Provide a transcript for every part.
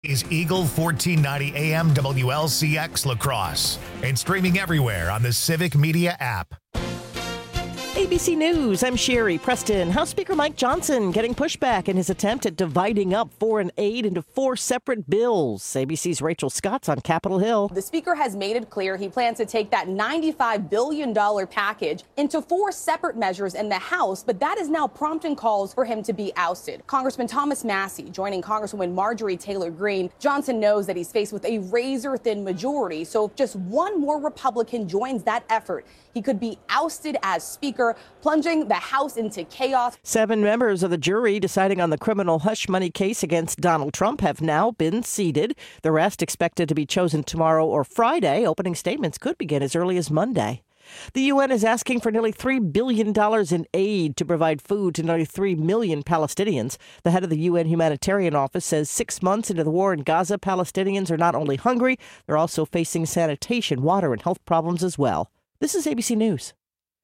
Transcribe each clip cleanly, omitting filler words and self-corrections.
is Eagle 1490 AM WLCX La Crosse and streaming everywhere on the Civic Media app. ABC News, I'm Sherry Preston. House Speaker Mike Johnson getting pushback in his attempt at dividing up foreign aid into 4 separate bills. ABC's Rachel Scott's on Capitol Hill. The Speaker has made it clear he plans to take that $95 billion package into 4 separate measures in the House, but that is now prompting calls for him to be ousted. Congressman Thomas Massie joining Congresswoman Marjorie Taylor Greene. Johnson knows that he's faced with a razor-thin majority, so if just one more Republican joins that effort, he could be ousted as Speaker, plunging the House into chaos. 7 members of the jury deciding on the criminal hush money case against Donald Trump have now been seated. The rest expected to be chosen tomorrow or Friday. Opening statements could begin as early as Monday. The UN is asking for nearly $3 billion in aid to provide food to nearly 3 million Palestinians. The head of the UN Humanitarian Office says 6 months into the war in Gaza, Palestinians are not only hungry, they're also facing sanitation, water, and health problems as well. This is ABC News.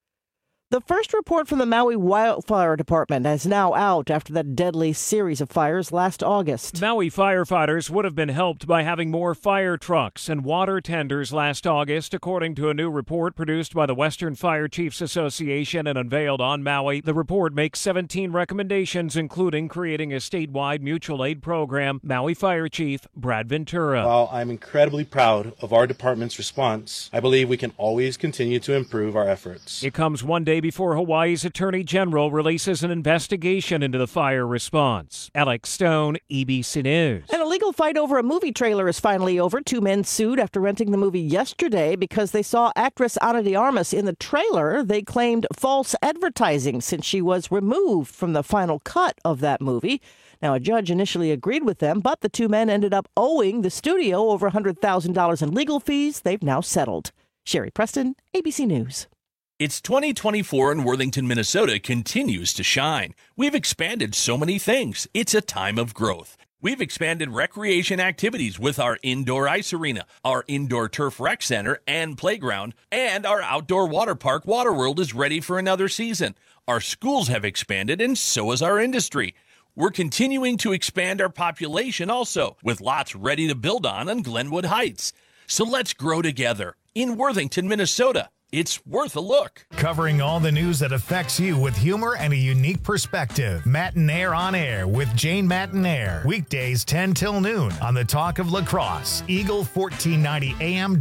The first report from the Maui Wildfire Department is now out after that deadly series of fires last August. Maui firefighters would have been helped by having more fire trucks and water tenders last August, according to a new report produced by the Western Fire Chiefs Association and unveiled on Maui. The report makes 17 recommendations, including creating a statewide mutual aid program. Maui Fire Chief Brad Ventura. While I'm incredibly proud of our department's response, I believe we can always continue to improve our efforts. It comes one day before Hawaii's Attorney General releases an investigation into the fire response. Alex Stone, ABC News. An illegal fight over a movie trailer is finally over. 2 men sued after renting the movie yesterday because they saw actress Ana de Armas in the trailer. They claimed false advertising since she was removed from the final cut of that movie. Now, a judge initially agreed with them, but the 2 men ended up owing the studio over $100,000 in legal fees. They've now settled. Sherry Preston, ABC News. It's 2024 and Worthington, Minnesota continues to shine. We've expanded so many things. It's a time of growth. We've expanded recreation activities with our indoor ice arena, our indoor turf rec center and playground, and our outdoor water park, Waterworld, is ready for another season. Our schools have expanded, and so has our industry. We're continuing to expand our population also, with lots ready to build on Glenwood Heights. So let's grow together in Worthington, Minnesota. It's worth a look. Covering all the news that affects you with humor and a unique perspective. Matinaire on Air with Jane Matinaire. Weekdays 10 till noon on the Talk of La Crosse, Eagle 1490 AM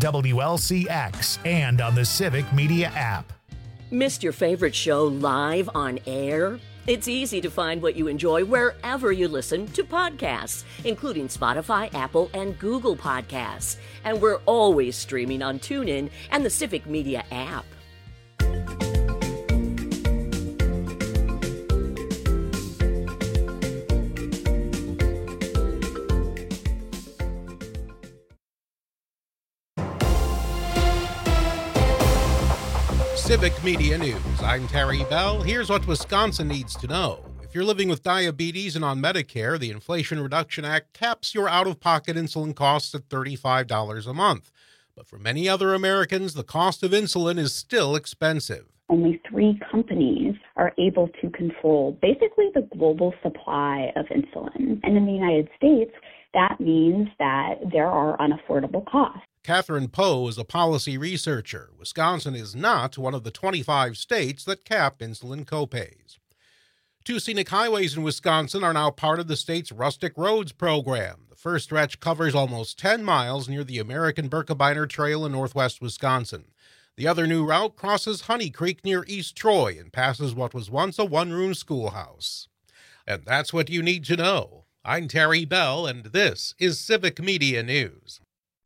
WLCX, and on the Civic Media app. Missed your favorite show live on air? It's easy to find what you enjoy wherever you listen to podcasts, including Spotify, Apple, and Google Podcasts. And we're always streaming on TuneIn and the Civic Media app. Civic Media News. I'm Terry Bell. Here's what Wisconsin needs to know. If you're living with diabetes and on Medicare, the Inflation Reduction Act caps your out-of-pocket insulin costs at $35 a month. But for many other Americans, the cost of insulin is still expensive. Only 3 companies are able to control basically the global supply of insulin. And in the United States, that means that there are unaffordable costs. Catherine Poe is a policy researcher. Wisconsin is not one of the 25 states that cap insulin copays. 2 scenic highways in Wisconsin are now part of the state's Rustic Roads program. The first stretch covers almost 10 miles near the American Birkebeiner Trail in northwest Wisconsin. The other new route crosses Honey Creek near East Troy and passes what was once a one-room schoolhouse. And that's what you need to know. I'm Terry Bell, and this is Civic Media News.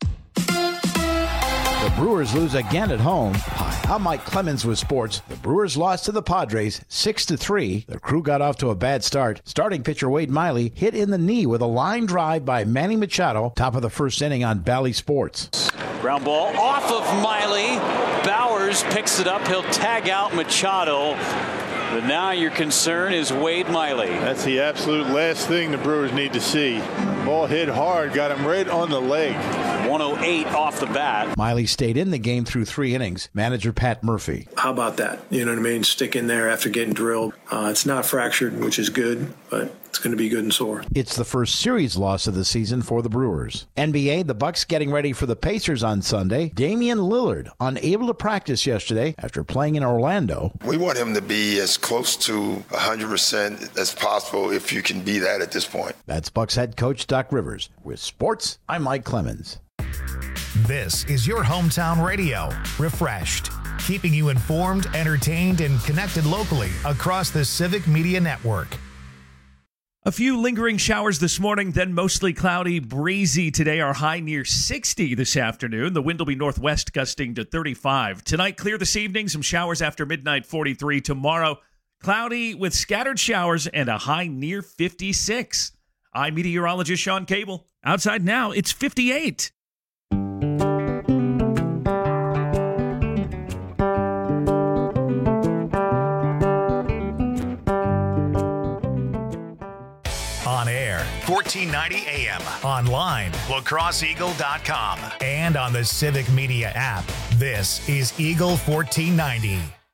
The Brewers lose again at home. Hi, I'm Mike Clemens with sports. The Brewers lost to the Padres 6-3. The Crew got off to a bad start. Starting pitcher Wade Miley hit in the knee with a line drive by Manny Machado, top of the first inning on Bally Sports. Ground ball off of Miley. Bowers picks it up. He'll tag out Machado. But now your concern is Wade Miley. That's the absolute last thing the Brewers need to see. Ball hit hard, got him right on the leg. 108 off the bat. Miley stayed in the game through 3 innings. Manager Pat Murphy. How about that? You know what I mean? Stick in there after getting drilled. It's not fractured, which is good, but it's going to be good and sore. It's the first series loss of the season for the Brewers. NBA, the Bucks getting ready for the Pacers on Sunday. Damian Lillard unable to practice yesterday after playing in Orlando. We want him to be as close to 100% as possible if you can be that at this point. That's Bucks head coach Doc Rivers. With sports, I'm Mike Clemens. This is your hometown radio. Refreshed, keeping you informed, entertained, and connected locally across the Civic Media Network. A few lingering showers this morning, then mostly cloudy, breezy today. Our high near 60 this afternoon. The wind will be northwest, gusting to 35. Tonight, clear this evening. Some showers after midnight, 43. Tomorrow, cloudy with scattered showers and a high near 56. I'm meteorologist Sean Cable. Outside now, it's 58. On air, 1490 AM. Online, lacrosseeagle.com. And on the Civic Media app. This is Eagle 1490.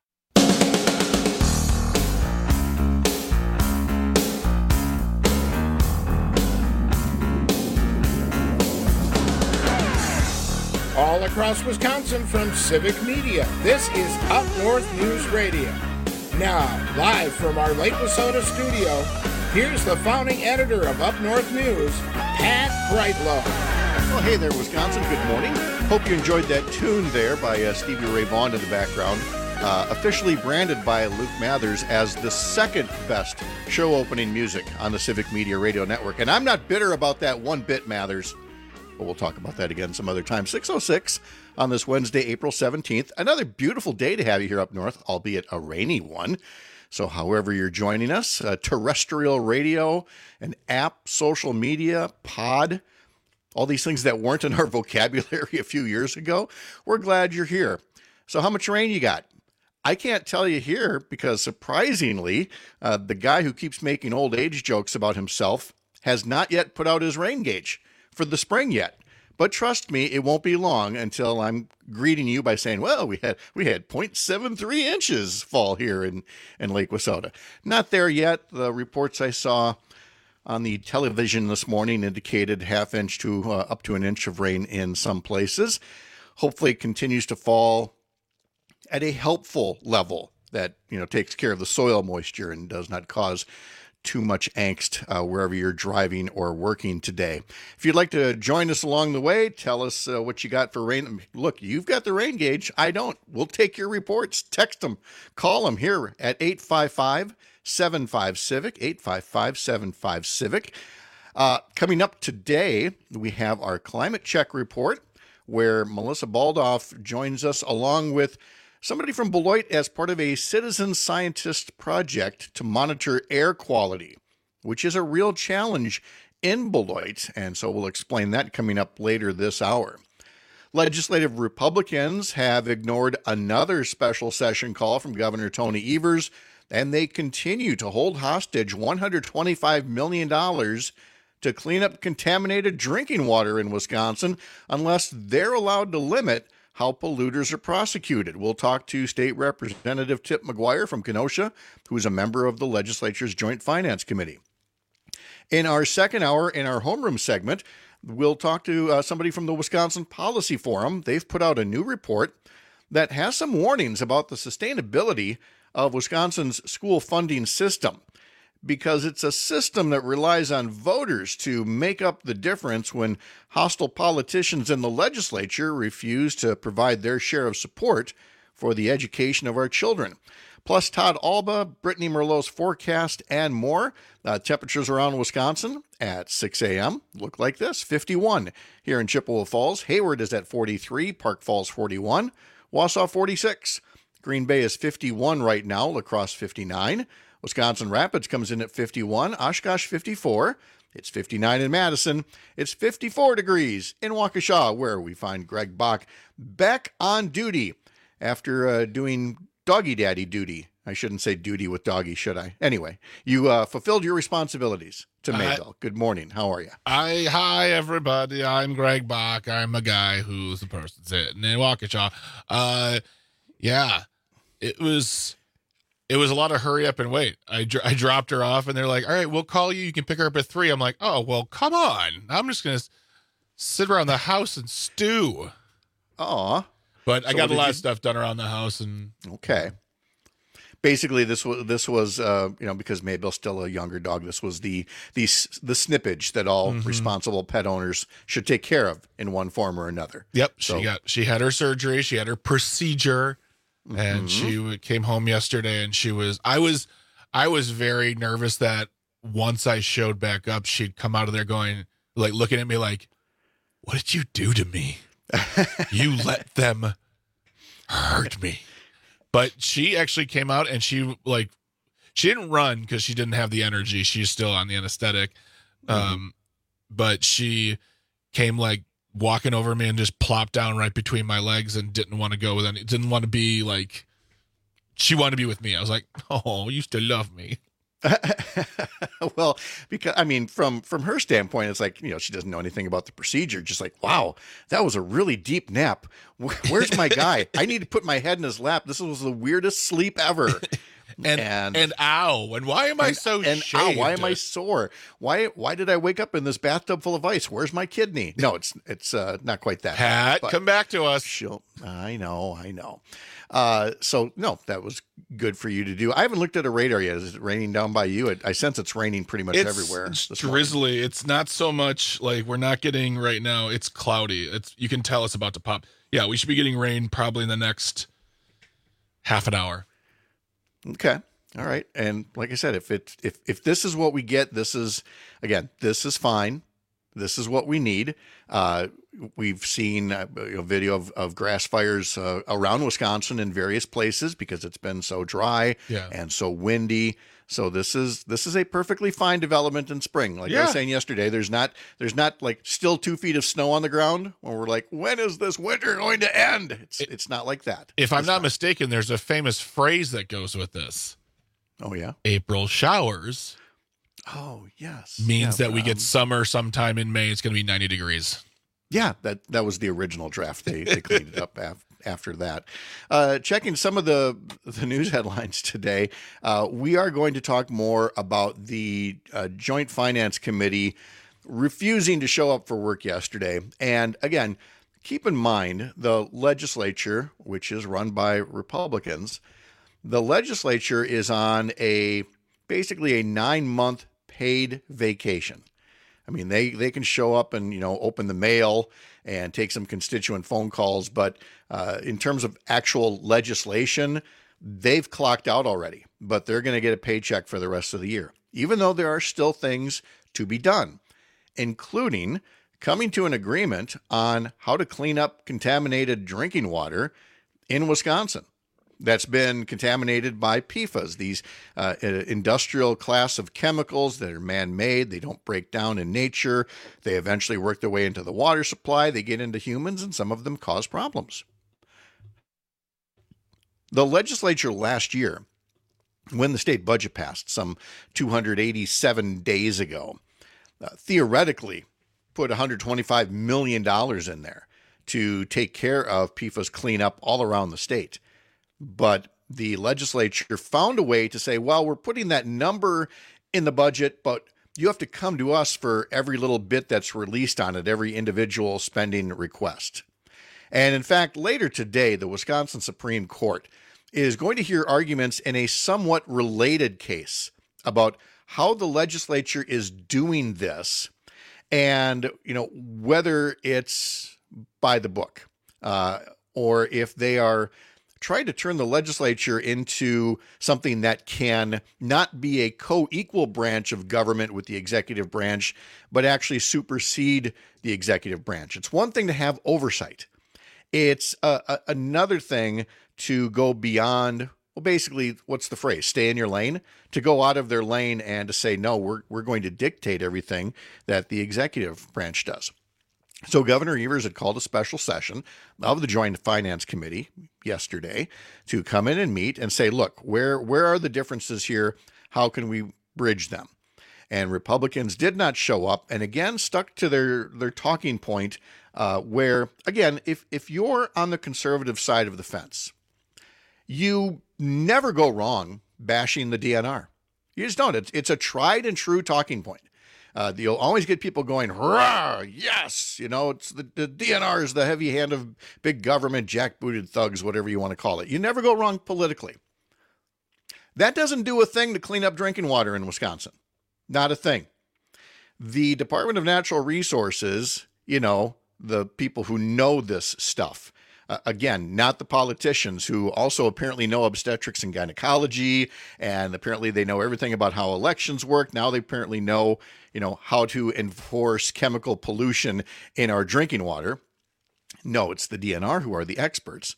All across Wisconsin from Civic Media, this is Up North News Radio. Now, live from our Lake Wissota studio, here's the founding editor of Up North News, Pat Brightlow. Well, hey there, Wisconsin. Good morning. Hope you enjoyed that tune there by Stevie Ray Vaughan in the background. Officially branded by Luke Mathers as the second best show opening music on the Civic Media Radio Network. And I'm not bitter about that one bit, Mathers. But we'll talk about that again some other time. 6:06 on this Wednesday, April 17th. Another beautiful day to have you here up north, albeit a rainy one. So however you're joining us, terrestrial radio, an app, social media, pod, all these things that weren't in our vocabulary a few years ago, we're glad you're here. So how much rain you got? I can't tell you here because surprisingly, the guy who keeps making old age jokes about himself has not yet put out his rain gauge for the spring yet. But trust me, it won't be long until I'm greeting you by saying, well, we had 0.73 inches fall here in Lake Wissota. Not there yet. The reports I saw on the television this morning indicated half inch to up to an inch of rain in some places. Hopefully it continues to fall at a helpful level that, takes care of the soil moisture and does not cause too much angst wherever you're driving or working today. If you'd like to join us along the way, tell us what you got for rain. Look, you've got the rain gauge. I don't. We'll take your reports. Text them. Call them here at 855-75-CIVIC, 855-75-CIVIC. Coming up today, we have our climate check report where Melissa Baldoff joins us along with somebody from Beloit as part of a citizen scientist project to monitor air quality, which is a real challenge in Beloit. And so we'll explain that coming up later this hour. Legislative Republicans have ignored another special session call from Governor Tony Evers, and they continue to hold hostage $125 million to clean up contaminated drinking water in Wisconsin unless they're allowed to limit how polluters are prosecuted. We'll talk to State Representative Tip McGuire from Kenosha, who is a member of the legislature's Joint Finance Committee. In our second hour, in our homeroom segment, we'll talk to somebody from the Wisconsin Policy Forum. They've put out a new report that has some warnings about the sustainability of Wisconsin's school funding system, because it's a system that relies on voters to make up the difference when hostile politicians in the legislature refuse to provide their share of support for the education of our children. Plus Todd Alba, Brittany Merlot's forecast, and more. Temperatures around Wisconsin at 6 a.m. look like this: 51 here in Chippewa Falls. Hayward is at 43, Park Falls 41, Wausau 46. Green Bay is 51 right now, La Crosse 59. Wisconsin Rapids comes in at 51, Oshkosh 54, it's 59 in Madison, it's 54 degrees in Waukesha, where we find Greg Bach back on duty after doing doggy daddy duty I shouldn't say duty with doggy, should I? Anyway, you fulfilled your responsibilities to Maybelle. Good morning. How are you? Hi, everybody. I'm Greg Bach. I'm a guy who's the person sitting in Waukesha. Yeah, it was a lot of hurry up and wait. I dropped her off, and they're like, all right, we'll call you. You can pick her up at 3. I'm like, oh, well, come on. I'm just going to sit around the house and stew. Aw. But I got a lot of stuff done around the house. And okay. Basically, this was because Maybelle's still a younger dog. This was the snippage that all responsible pet owners should take care of in one form or another. Yep. So, she had her surgery. She had her procedure, and she came home yesterday. And I was very nervous that once I showed back up, she'd come out of there going, like, looking at me like, what did you do to me? You let them hurt me. But she actually came out and she didn't run because she didn't have the energy. She's still on the anesthetic. But she came like walking over me and just plopped down right between my legs and didn't want to go with any, didn't want to be like, she wanted to be with me. I was like, oh, you still love me. Well, because I mean, from her standpoint, it's like, she doesn't know anything about the procedure. Just like, wow, that was a really deep nap. Where's my guy? I need to put my head in his lap. This was the weirdest sleep ever. And ow. And why am I so shaved? Ow, why am I sore? Why did I wake up in this bathtub full of ice? Where's my kidney? No, it's not quite that. Pat, come back to us. I know. So no, that was good for you to do. I haven't looked at a radar yet. Is it raining down by you? I sense it's raining pretty much everywhere. It's drizzly. It's not so much like we're not getting right now. It's cloudy. You can tell it's about to pop. Yeah, we should be getting rain probably in the next half an hour. Okay. All right. And like I said, if this is what we get, this is fine. This is what we need. We've seen a video of grass fires around Wisconsin in various places because it's been so dry and so windy. So this is a perfectly fine development in spring. Like I was saying yesterday, there's not like still 2 feet of snow on the ground when we're like, when is this winter going to end? It's not like that. If I'm not mistaken, there's a famous phrase that goes with this. Oh yeah. April showers. Oh yes. Means that we get summer sometime in May. It's going to be 90 degrees. Yeah, that was the original draft. They cleaned it up after that. Checking some of the news headlines today, we are going to talk more about the Joint Finance Committee refusing to show up for work yesterday. And again, keep in mind the legislature, which is run by Republicans, the legislature is on basically a 9-month paid vacation. I mean, they can show up and, open the mail and take some constituent phone calls. But in terms of actual legislation, they've clocked out already. But they're going to get a paycheck for the rest of the year, even though there are still things to be done, including coming to an agreement on how to clean up contaminated drinking water in Wisconsin that's been contaminated by PFAS, these industrial class of chemicals that are man-made. They don't break down in nature. They eventually work their way into the water supply. They get into humans, and some of them cause problems. The legislature last year, when the state budget passed some 287 days ago, theoretically put $125 million in there to take care of PFAS cleanup all around the state. But the legislature found a way to say, well, we're putting that number in the budget, but you have to come to us for every little bit that's released on it, every individual spending request. And in fact, later today, the Wisconsin Supreme Court is going to hear arguments in a somewhat related case about how the legislature is doing this and, whether it's by the book or if they are trying to turn the legislature into something that can not be a co-equal branch of government with the executive branch, but actually supersede the executive branch. It's one thing to have oversight. It's another thing to go beyond, well, basically, what's the phrase? Stay in your lane? To go out of their lane and to say, no, we're going to dictate everything that the executive branch does. So Governor Evers had called a special session of the Joint Finance Committee yesterday to come in and meet and say, look, where are the differences here? How can we bridge them? And Republicans did not show up and again stuck to their talking point where, again, if you're on the conservative side of the fence, you never go wrong bashing the DNR. You just don't. It's a tried and true talking point. You'll always get people going, hurrah, yes, it's the DNR is the heavy hand of big government, jackbooted thugs, whatever you want to call it. You never go wrong politically. That doesn't do a thing to clean up drinking water in Wisconsin. Not a thing. The Department of Natural Resources, the people who know this stuff, again, not the politicians who also apparently know obstetrics and gynecology, and apparently they know everything about how elections work. Now they apparently know, how to enforce chemical pollution in our drinking water. No, it's the DNR who are the experts.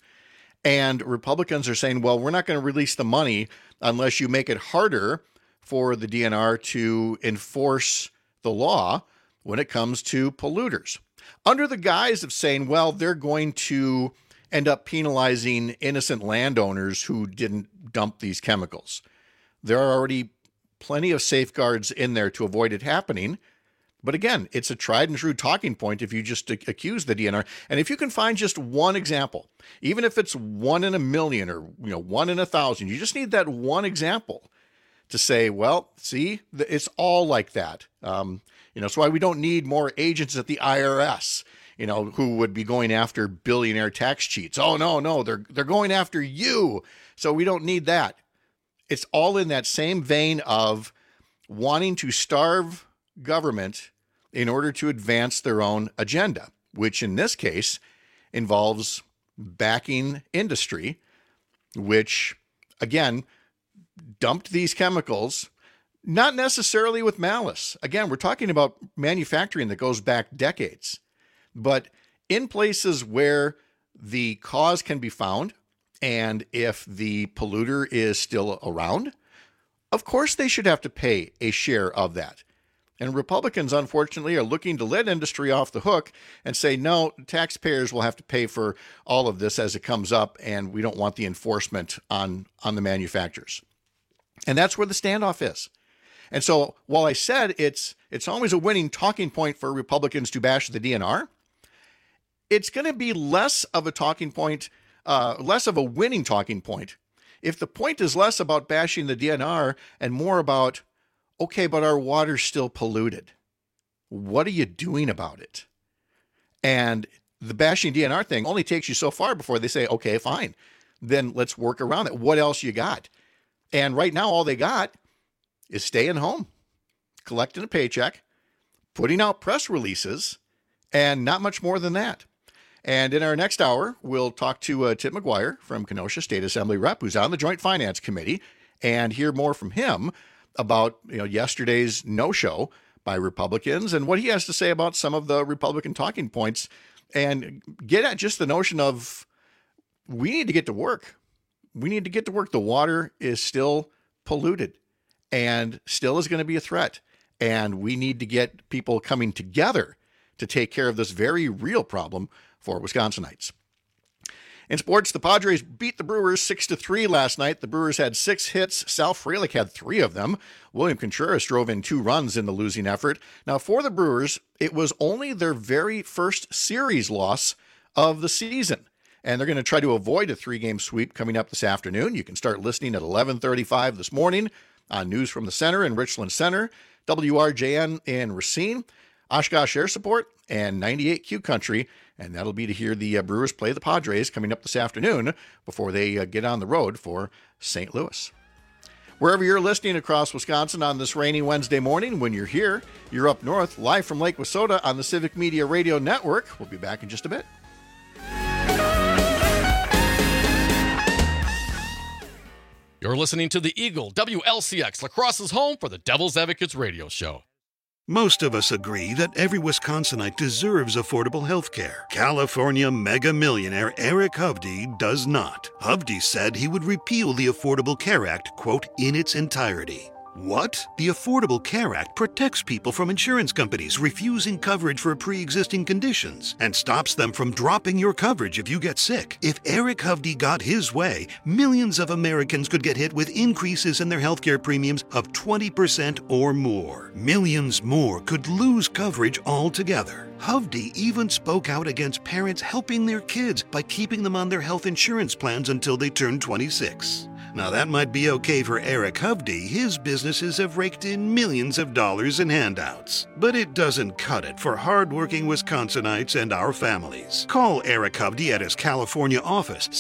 And Republicans are saying, well, we're not going to release the money unless you make it harder for the DNR to enforce the law when it comes to polluters, under the guise of saying, well, they're going to end up penalizing innocent landowners who didn't dump these chemicals. There are already plenty of safeguards in there to avoid it happening. But again, it's a tried and true talking point if you just accuse the DNR. And if you can find just one example, even if it's 1 in a million or 1 in 1,000, you just need that one example to say, well, see, it's all like that. It's why we don't need more agents at the IRS, who would be going after billionaire tax cheats. Oh, no, they're going after you. So we don't need that. It's all in that same vein of wanting to starve government in order to advance their own agenda, which in this case involves backing industry, which, again, dumped these chemicals, not necessarily with malice. Again, we're talking about manufacturing that goes back decades, but in places where the cause can be found, and if the polluter is still around, of course they should have to pay a share of that. And Republicans, unfortunately, are looking to let industry off the hook and say, no, taxpayers will have to pay for all of this as it comes up, and we don't want the enforcement on the manufacturers. And that's where the standoff is. And so while I said it's always a winning talking point for Republicans to bash the DNR, it's going to be less of a talking point, less of a winning talking point, if the point is less about bashing the DNR and more about, okay, but our water's still polluted. What are you doing about it? And the bashing DNR thing only takes you so far before they say, okay, fine, then let's work around it. What else you got? And right now, all they got is staying home, collecting a paycheck, putting out press releases, and not much more than that. And in our next hour, we'll talk to Tim McGuire from Kenosha State Assembly Rep, who's on the Joint Finance Committee, and hear more from him about yesterday's no-show by Republicans and what he has to say about some of the Republican talking points, and get at just the notion of we need to get to work. We need to get to work. The water is still polluted and still is going to be a threat. And we need to get people coming together to take care of this very real problem for Wisconsinites. In sports, the Padres beat the Brewers 6-3 last night. The Brewers had 6 hits. Sal Frelick had 3 of them. William Contreras drove in 2 runs in the losing effort. Now, for the Brewers, it was only their very first series loss of the season. And they're going to try to avoid a 3-game sweep coming up this afternoon. You can start listening at 11:35 this morning on News from the Center in Richland Center, WRJN in Racine, Oshkosh Air Support, and 98Q Country. And that'll be to hear the Brewers play the Padres coming up this afternoon before they get on the road for St. Louis. Wherever you're listening across Wisconsin on this rainy Wednesday morning, when you're here, you're up north, live from Lake Wissota on the Civic Media Radio Network. We'll be back in just a bit. You're listening to the Eagle WLCX, La Crosse's home for the Devil's Advocates radio show. Most of us agree that every Wisconsinite deserves affordable health care. California mega millionaire Eric Hovde does not. Hovde said he would repeal the Affordable Care Act, quote, in its entirety. What? The Affordable Care Act protects people from insurance companies refusing coverage for pre-existing conditions and stops them from dropping your coverage if you get sick. If Eric Hovde got his way, millions of Americans could get hit with increases in their healthcare premiums of 20% or more. Millions more could lose coverage altogether. Hovde even spoke out against parents helping their kids by keeping them on their health insurance plans until they turn 26. Now that might be okay for Eric Hovde. His businesses have raked in millions of dollars in handouts. But it doesn't cut it for hardworking Wisconsinites and our families. Call Eric Hovde at his California office,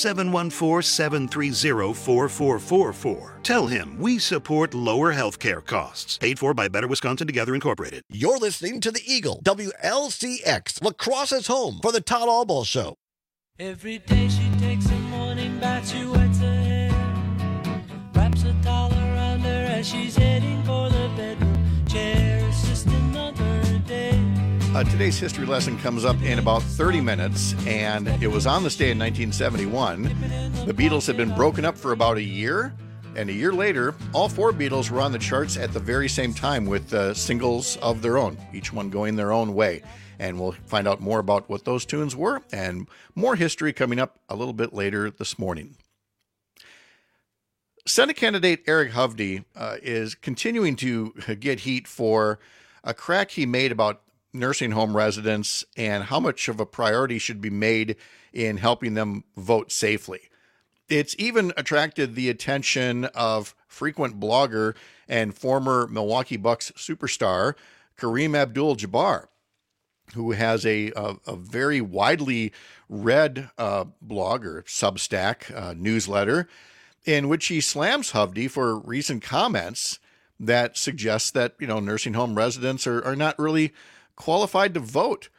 714-730-4444. Tell him we support lower healthcare costs. Paid for by Better Wisconsin Together Incorporated. You're listening to the Eagle, WLCX, lacrosse's home for the Todd Albaugh Show. Every day she takes a morning bath, she wets her hair, wraps a towel around her as she's heading for the bedroom chair. It's just another day. Today's history lesson comes up in about 30 minutes, and it was on this day in 1971. The Beatles had been broken up for about a year, and a year later, all four Beatles were on the charts at the very same time with singles of their own, each one going their own way. And we'll find out more about what those tunes were and more history coming up a little bit later this morning. Senate candidate Eric Hovde is continuing to get heat for a crack he made about nursing home residents and how much of a priority should be made in helping them vote safely. It's even attracted the attention of frequent blogger and former Milwaukee Bucks superstar Kareem Abdul-Jabbar, who has a very widely read blog or Substack newsletter in which he slams Hovde for recent comments that suggest that, nursing home residents are not really qualified to vote.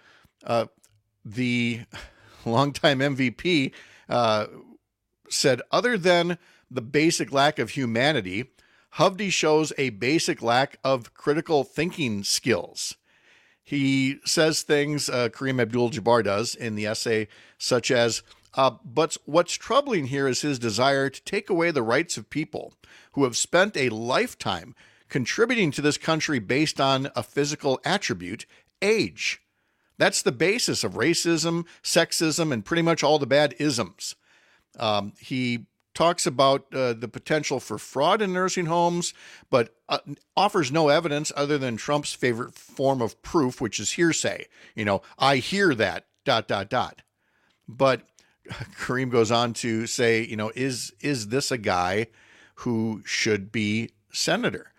The longtime MVP said, other than the basic lack of humanity, Hovde shows a basic lack of critical thinking skills. He says things, Kareem Abdul-Jabbar does, in the essay, such as, but what's troubling here is his desire to take away the rights of people who have spent a lifetime contributing to this country based on a physical attribute, age. That's the basis of racism, sexism, and pretty much all the bad isms. He talks about the potential for fraud in nursing homes, but offers no evidence other than Trump's favorite form of proof, which is hearsay. I hear that, ... But Kareem goes on to say, is this a guy who should be senator?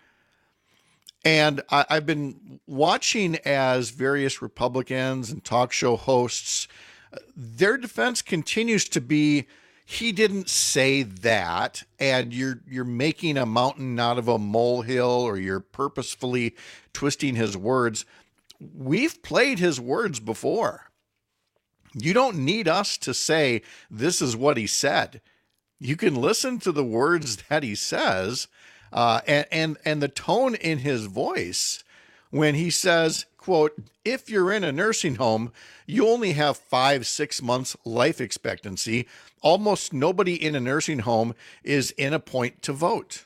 And I've been watching as various Republicans and talk show hosts, their defense continues to be, he didn't say that, and you're making a mountain out of a molehill, or you're purposefully twisting his words. We've played his words before. You don't need us to say this is what he said. You can listen to the words that he says, and the tone in his voice when he says, quote, if you're in a nursing home, you only have 5-6 months life expectancy. Almost nobody in a nursing home is in a point to vote.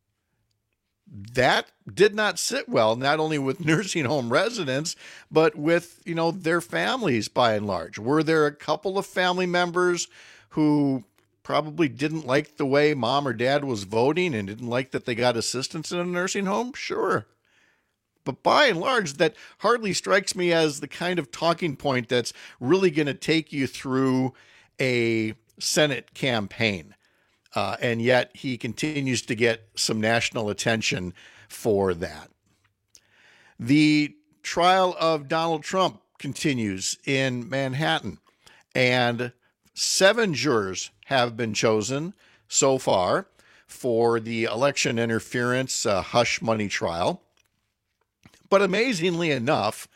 That did not sit well, not only with nursing home residents, but with, their families by and large. Were there a couple of family members who probably didn't like the way mom or dad was voting and didn't like that they got assistance in a nursing home? Sure. But by and large, that hardly strikes me as the kind of talking point that's really going to take you through a Senate campaign. And yet he continues to get some national attention for that. The trial of Donald Trump continues in Manhattan, and 7 jurors have been chosen so far for the election interference hush money trial. But amazingly enough,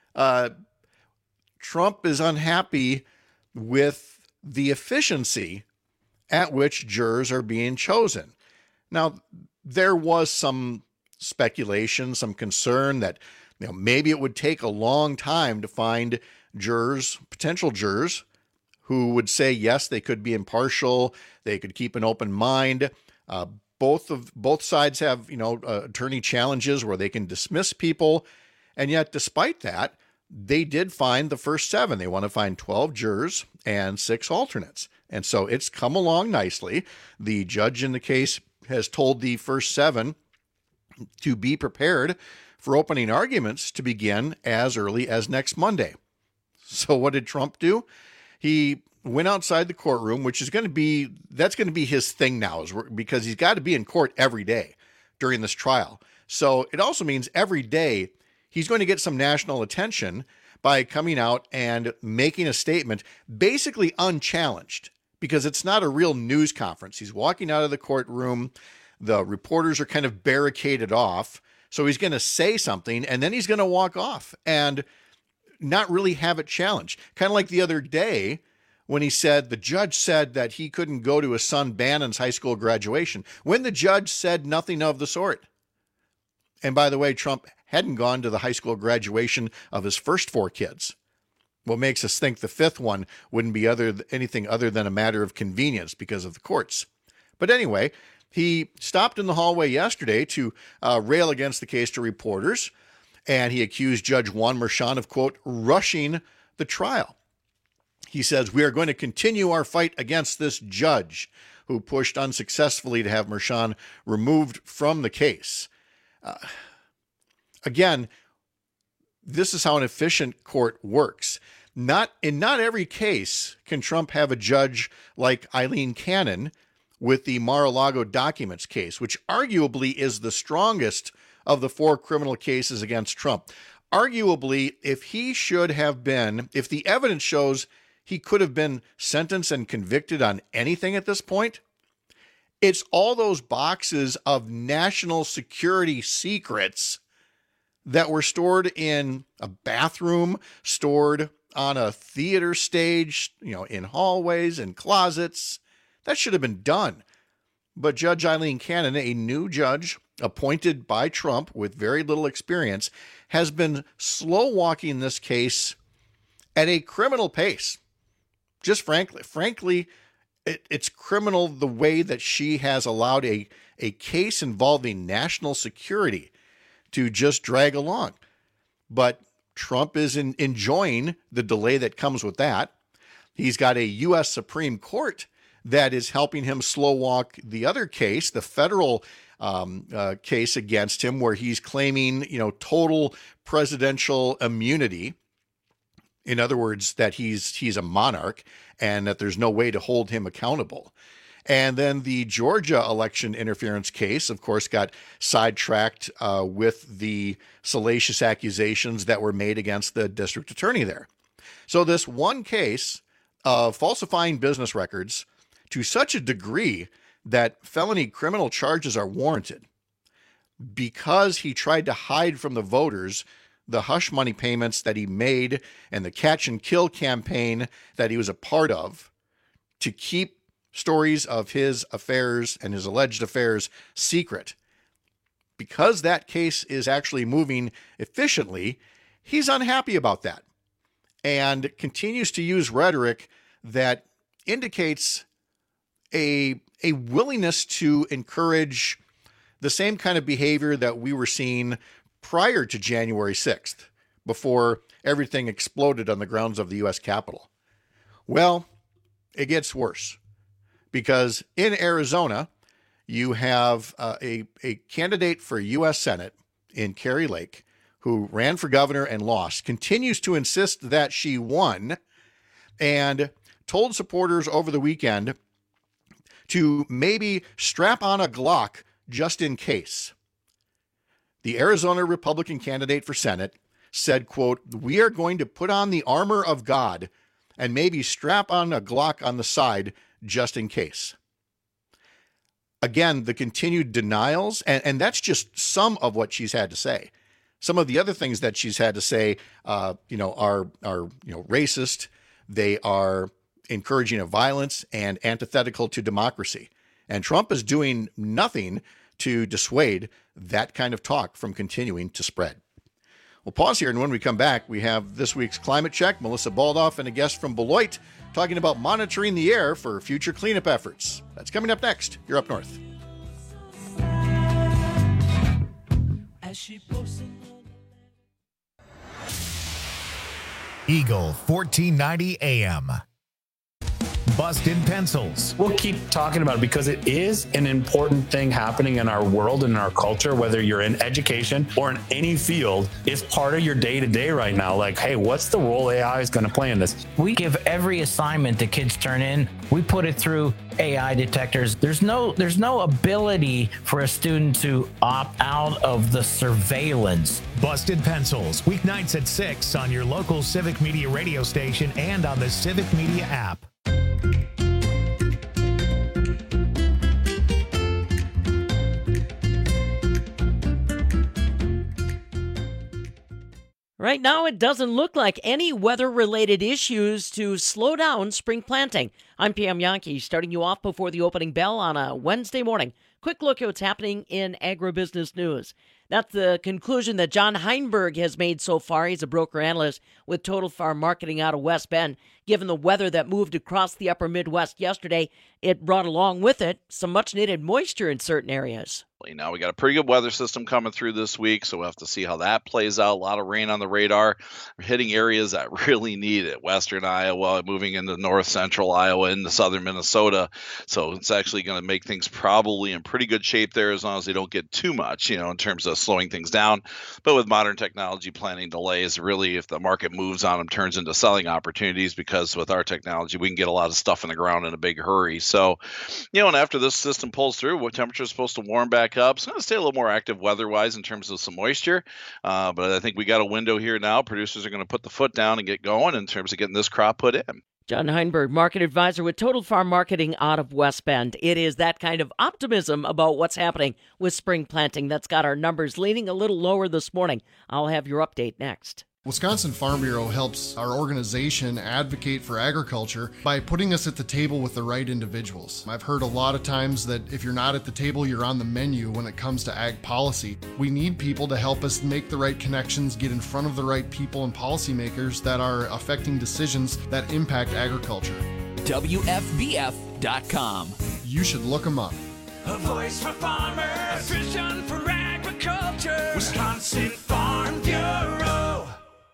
Trump is unhappy with the efficiency at which jurors are being chosen. Now, there was some speculation, some concern that maybe it would take a long time to find jurors, potential jurors, who would say, yes, they could be impartial, they could keep an open mind, Both sides have, attorney challenges where they can dismiss people. And yet, despite that, they did find the first 7. They want to find 12 jurors and 6 alternates. And so it's come along nicely. The judge in the case has told the first 7 to be prepared for opening arguments to begin as early as next Monday. So what did Trump do? He went outside the courtroom, which is going to be his thing now, because he's got to be in court every day during this trial. So it also means every day he's going to get some national attention by coming out and making a statement, basically unchallenged, because it's not a real news conference. He's walking out of the courtroom. The reporters are kind of barricaded off. So he's going to say something, and then he's going to walk off and not really have it challenged. Kind of like the other day when he said, the judge said that he couldn't go to his son Bannon's high school graduation, when the judge said nothing of the sort. And by the way, Trump hadn't gone to the high school graduation of his first 4 kids. What makes us think the 5th one wouldn't be anything other than a matter of convenience because of the courts. But anyway, he stopped in the hallway yesterday to rail against the case to reporters, and he accused Judge Juan Merchan of, quote, rushing the trial. He says, we are going to continue our fight against this judge who pushed unsuccessfully to have Merchan removed from the case. Again, this is how an efficient court works. Not every case can Trump have a judge like Eileen Cannon with the Mar-a-Lago documents case, which arguably is the strongest of the 4 criminal cases against Trump. Arguably, if the evidence shows he could have been sentenced and convicted on anything at this point, it's all those boxes of national security secrets that were stored in a bathroom, stored on a theater stage, in hallways and closets. That should have been done. But Judge Eileen Cannon, a new judge appointed by Trump with very little experience, has been slow walking this case at a criminal pace. Just frankly, it's criminal the way that she has allowed a case involving national security to just drag along. But Trump is enjoying the delay that comes with that. He's got a U.S. Supreme Court that is helping him slow walk the other case, the federal case against him, where he's claiming, total presidential immunity. In other words, that he's a monarch and that there's no way to hold him accountable. And then the Georgia election interference case, of course, got sidetracked with the salacious accusations that were made against the district attorney there. So this one case of falsifying business records to such a degree that felony criminal charges are warranted because he tried to hide from the voters the hush money payments that he made and the catch and kill campaign that he was a part of to keep stories of his affairs and his alleged affairs secret. Because that case is actually moving efficiently, he's unhappy about that and continues to use rhetoric that indicates a willingness to encourage the same kind of behavior that we were seeing prior to January 6th, before everything exploded on the grounds of the U.S. Capitol. Well, it gets worse, because in Arizona, you have a candidate for U.S. Senate in Kari Lake, who ran for governor and lost, continues to insist that she won, and told supporters over the weekend to maybe strap on a Glock just in case. The Arizona Republican candidate for Senate said, quote, we are going to put on the armor of God and maybe strap on a Glock on the side just in case. Again, the continued denials, and that's just some of what she's had to say. Some of the other things that she's had to say, are racist. They are encouraging of violence and antithetical to democracy. And Trump is doing nothing to dissuade that kind of talk from continuing to spread. We'll pause here, and when we come back, we have this week's Climate Check, Melissa Baldoff and a guest from Beloit talking about monitoring the air for future cleanup efforts. That's coming up next. You're Up North. she posted Eagle 1490 AM. Busted Pencils. We'll keep talking about it because it is an important thing happening in our world and in our culture, whether you're in education or in any field. It's part of your day-to-day right now. Like, hey, what's the role AI is going to play in this? We give every assignment the kids turn in, we put it through AI detectors. There's no ability for a student to opt out of the surveillance. Busted Pencils, weeknights at 6 on your local Civic Media radio station and on the Civic Media app. Right now, it doesn't look like any weather-related issues to slow down spring planting. I'm Pam Yankee, starting you off before the opening bell on a Wednesday morning. Quick look at what's happening in agribusiness news. That's the conclusion that John Heinberg has made so far. He's a broker analyst with Total Farm Marketing out of West Bend. Given the weather that moved across the upper Midwest yesterday, it brought along with it some much-needed moisture in certain areas. Now we got a pretty good weather system coming through this week, so we'll have to see how that plays out. A lot of rain on the radar. We're hitting areas that really need it. Western Iowa, moving into north central Iowa, into southern Minnesota. So it's actually going to make things probably in pretty good shape there as long as they don't get too much, in terms of slowing things down. But with modern technology, planning delays, really, if the market moves on them, turns into selling opportunities, because with our technology, we can get a lot of stuff in the ground in a big hurry. So, and after this system pulls through, what temperature is supposed to warm back up. It's going to stay a little more active weather-wise in terms of some moisture, but I think we got a window here now. Producers are going to put the foot down and get going in terms of getting this crop put in. John Heinberg, market advisor with Total Farm Marketing out of West Bend. It is that kind of optimism about what's happening with spring planting that's got our numbers leaning a little lower this morning. I'll have your update next. Wisconsin Farm Bureau helps our organization advocate for agriculture by putting us at the table with the right individuals. I've heard a lot of times that if you're not at the table, you're on the menu when it comes to ag policy. We need people to help us make the right connections, get in front of the right people and policymakers that are affecting decisions that impact agriculture. WFBF.com. You should look them up. A voice for farmers, vision for agriculture. Wisconsin Farm Bureau.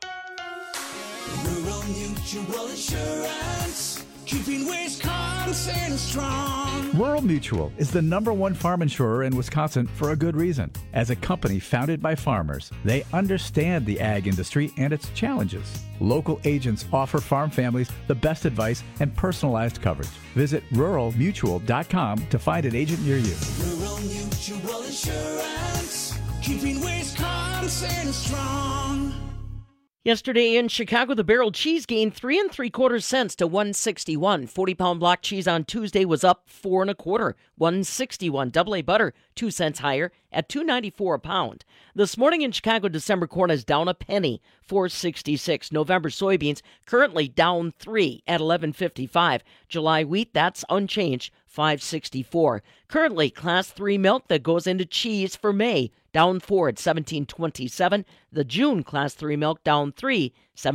Rural Mutual Insurance, keeping Wisconsin strong. Rural Mutual is the #1 farm insurer in Wisconsin for a good reason. As a company founded by farmers, they understand the ag industry and its challenges. Local agents offer farm families the best advice and personalized coverage. Visit ruralmutual.com to find an agent near you. Rural Mutual Insurance, keeping Wisconsin strong. Yesterday in Chicago, the barrel cheese gained 3 3/4 cents to $1.61. 40-pound block cheese on Tuesday was up 4 1/4, $1.61. Double A butter 2 cents higher at $2.94 a pound. This morning in Chicago, December corn is down a penny, $4.66. November soybeans currently down 3 at $11.55. July wheat, that's unchanged, $5.64. Currently, Class 3 milk that goes into cheese for May, down 4 at $17.27. The June Class 3 milk down 3,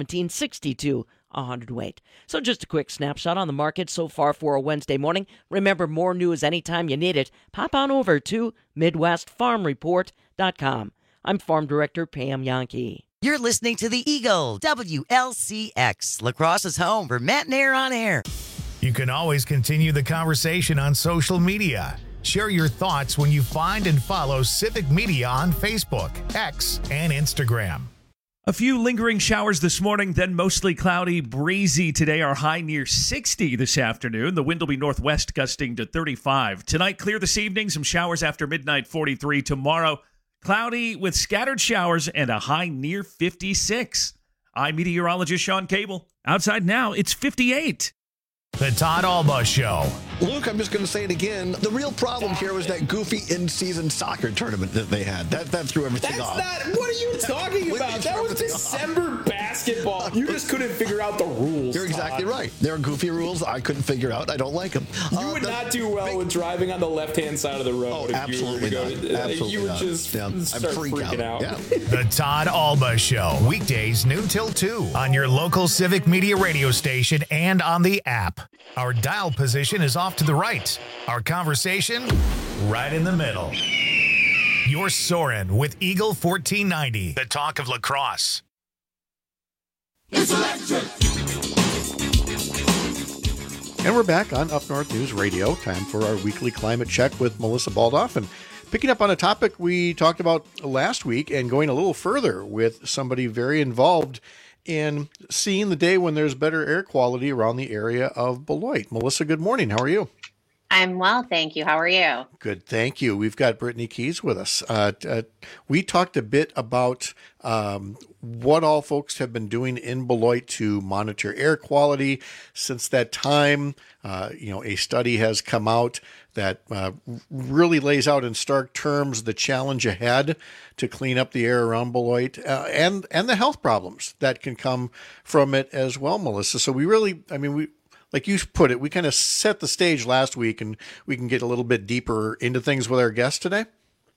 $17.62 a hundredweight. So just a quick snapshot on the market so far for a Wednesday morning. Remember, more news anytime you need it. Pop on over to MidwestFarmReport.com. I'm Farm Director Pam Yankee. You're listening to the Eagle, WLCX, La Crosse's home for Matt and Air on Air. You can always continue the conversation on social media. Share your thoughts when you find and follow Civic Media on Facebook, X, and Instagram. A few lingering showers this morning, then mostly cloudy, breezy today. Our high near 60 this afternoon. The wind will be northwest, gusting to 35. Tonight, clear this evening. Some showers after midnight, 43. Tomorrow, cloudy with scattered showers and a high near 56. I'm meteorologist Sean Cable. Outside now, it's 58. The Todd Alba Show. Luke, I'm just going to say it again. The real problem here was that goofy in-season soccer tournament that they had. That threw everything off. What are you talking about? That was December basketball. You just couldn't figure out the rules. You're exactly right. There are goofy rules I couldn't figure out. I don't like them. You would not do well with driving on the left-hand side of the road. Oh, absolutely not. Absolutely you would not. just start freaking out. Yeah. The Todd Alba Show. Weekdays noon till 2 on your local Civic Media radio station and on the app. Our dial position is off to the right. Our conversation, right in the middle. You're soaring with Eagle 1490, the talk of lacrosse. It's electric. And we're back on Up North News Radio. Time for our weekly climate check with Melissa Baldoff. And picking up on a topic we talked about last week and going a little further with somebody very involved in seeing the day when there's better air quality around the area of Beloit. Melissa, good morning. How are you? I'm well, thank you. How are you? Good, thank you. We've got Brittany Keys with us. We talked a bit about what all folks have been doing in Beloit to monitor air quality. Since that time, a study has come out that really lays out in stark terms the challenge ahead to clean up the air around Beloit and the health problems that can come from it as well, Melissa. So like you put it, we kind of set the stage last week, and we can get a little bit deeper into things with our guest today.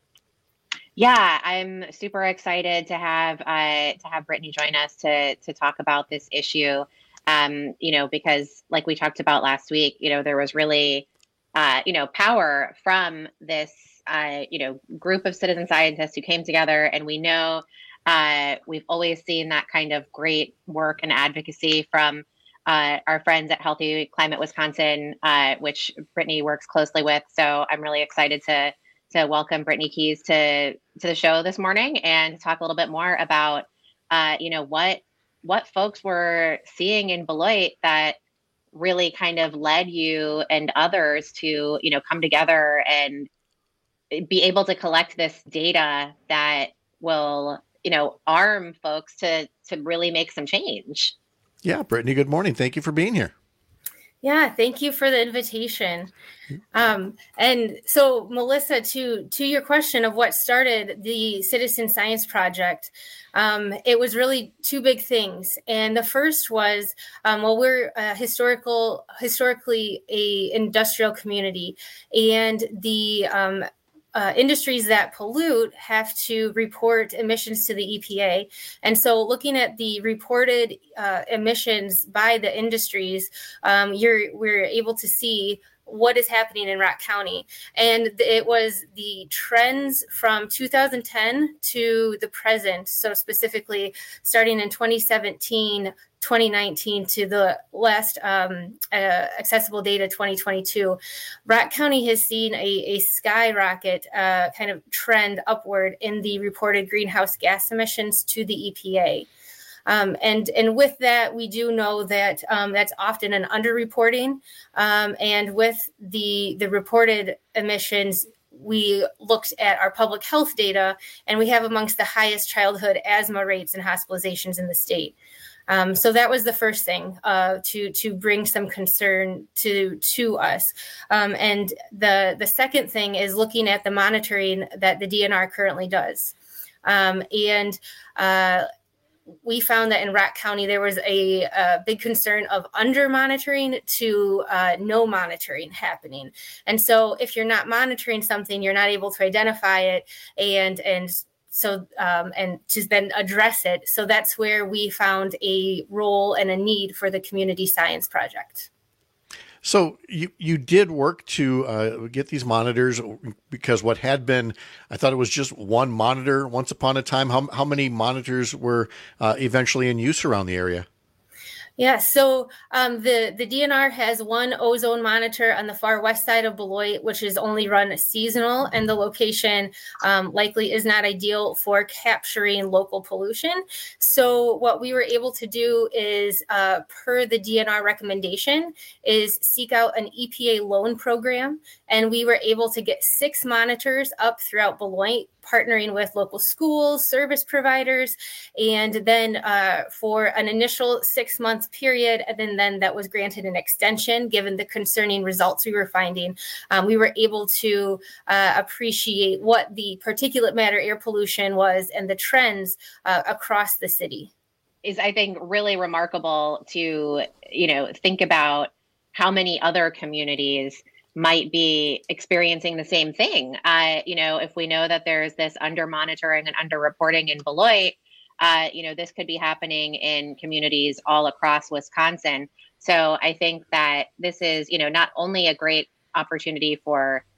Yeah, I'm super excited to have Brittany join us to talk about this issue. Because like we talked about last week, there was really power from this group of citizen scientists who came together, and we know we've always seen that kind of great work and advocacy from our friends at Healthy Climate Wisconsin, which Brittany works closely with. So I'm really excited to welcome Brittany Keys to the show this morning and to talk a little bit more about, what folks were seeing in Beloit that really kind of led you and others to, come together and be able to collect this data that will, arm folks to really make some change. Yeah, Brittany, good morning. Thank you for being here. Yeah, thank you for the invitation. And so, Melissa, to your question of what started the Citizen Science Project, it was really two big things. And the first was, we're historically a industrial community, and the industries that pollute have to report emissions to the EPA. And so looking at the reported emissions by the industries, we're able to see what is happening in Rock County. And it was the trends from 2010 to the present. So specifically starting in 2017, 2019 to the last accessible data 2022, Rock County has seen a skyrocket kind of trend upward in the reported greenhouse gas emissions to the EPA. And with that, we do know that that's often an underreporting. And with the reported emissions, we looked at our public health data, and we have amongst the highest childhood asthma rates and hospitalizations in the state. So that was the first thing to bring some concern to us. And the second thing is looking at the monitoring that the DNR currently does. We found that in Rock County, there was a big concern of under monitoring to no monitoring happening. And so if you're not monitoring something, you're not able to identify it and to then address it. So that's where we found a role and a need for the Community Science Project. So you did work to get these monitors, because what had been, I thought it was just one monitor once upon a time. How many monitors were eventually in use around the area? Yeah, so the DNR has one ozone monitor on the far west side of Beloit, which is only run seasonal, and the location likely is not ideal for capturing local pollution. So what we were able to do is, per the DNR recommendation, is seek out an EPA loan program, and we were able to get 6 monitors up throughout Beloit, partnering with local schools, service providers, and then for an initial 6-month period, and then that was granted an extension given the concerning results we were finding. We were able to appreciate what the particulate matter air pollution was and the trends across the city. Is, I think, really remarkable to, think about how many other communities might be experiencing the same thing. If we know that there's this under monitoring and under reporting in Beloit, this could be happening in communities all across Wisconsin. So I think that this is, not only a great opportunity for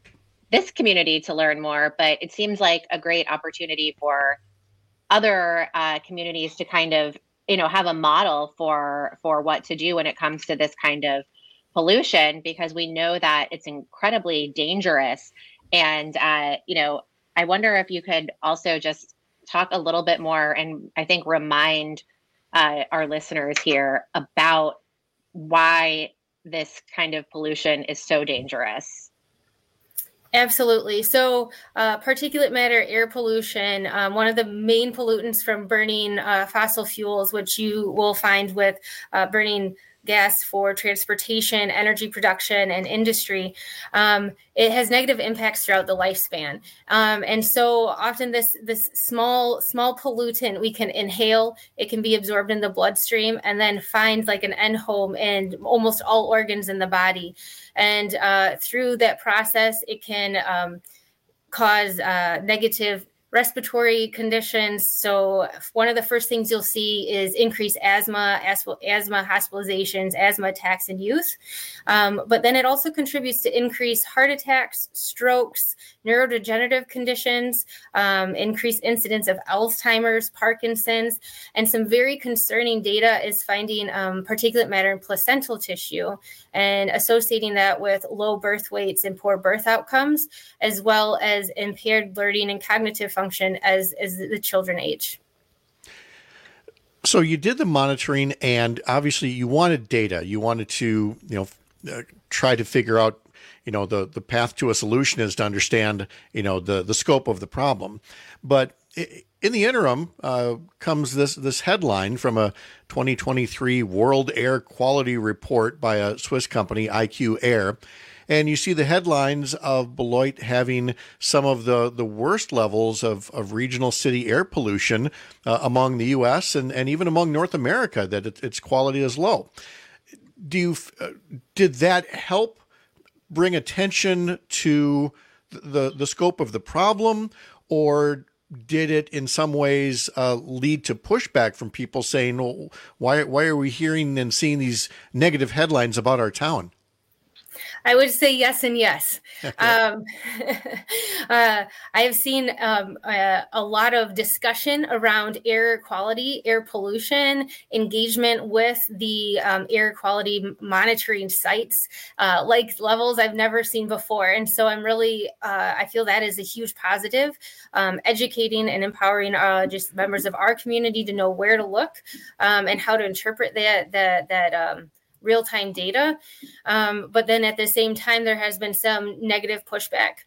this community to learn more, but it seems like a great opportunity for other communities to kind of, have a model for what to do when it comes to this kind of pollution, because we know that it's incredibly dangerous. And, I wonder if you could also just talk a little bit more and I think remind our listeners here about why this kind of pollution is so dangerous. Absolutely. So particulate matter, air pollution, one of the main pollutants from burning fossil fuels, which you will find with burning gas for transportation, energy production, and industry, it has negative impacts throughout the lifespan. And so often this small pollutant we can inhale, it can be absorbed in the bloodstream and then find like an end home in almost all organs in the body. And through that process, it can cause negative respiratory conditions. So one of the first things you'll see is increased asthma hospitalizations, asthma attacks in youth. But then it also contributes to increased heart attacks, strokes, neurodegenerative conditions, increased incidence of Alzheimer's, Parkinson's, and some very concerning data is finding particulate matter in placental tissue and associating that with low birth weights and poor birth outcomes, as well as impaired learning and cognitive function as the children age. So you did the monitoring, and obviously you wanted data. You wanted to, try to figure out, the path to a solution is to understand, the scope of the problem. But in the interim comes this headline from a 2023 World Air Quality Report by a Swiss company, IQ Air. And you see the headlines of Beloit having some of the worst levels of regional city air pollution among the U.S. and even among North America, that its quality is low. Did that help bring attention to the scope of the problem, or did it in some ways lead to pushback from people saying, well, why are we hearing and seeing these negative headlines about our town? I would say yes and yes. I have seen a lot of discussion around air quality, air pollution, engagement with the air quality monitoring sites, like levels I've never seen before. And so I'm really, I feel that is a huge positive, educating and empowering just members of our community to know where to look and how to interpret that real-time data. But then at the same time, there has been some negative pushback,